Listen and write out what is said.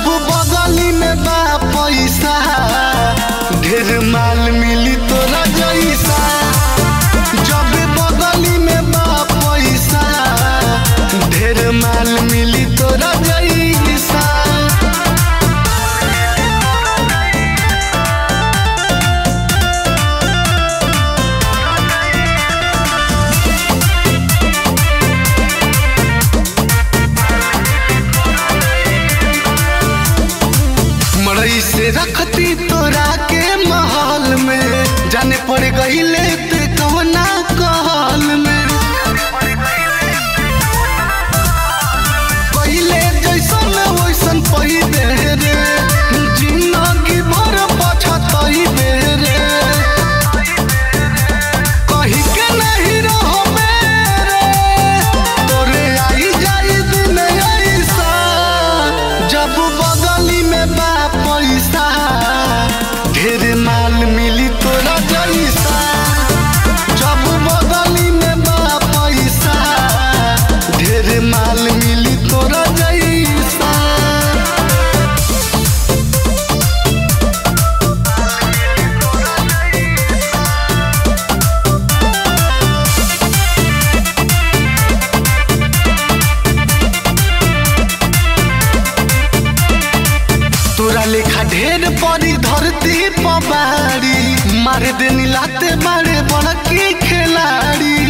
जब बगली में बा पैसा ढेर माल मिली तोरा जैसा। जब बगली में बा पैसा ढेर माल मिली तोरा जैसा। मड़ई से रखती तोरा के महल में जाने पड़ गईले ते कवना कहल में। पहले जैसन वैसन पहिले रे जिंदगी भर पछतई रे। कहीं के नहीं रहो मेरे तोरे आई जाई दिन ऐसा। जब बगली में बा पैसा ढेर माल मिली तोरा जैसा। जब बगली में बा पैसा ढेर माल मिली तोरा जैसा। तोरा लेखा ढेर पड़ी धरती पबारी मारे देनी लाते बारे बड़की खिलाड़ी।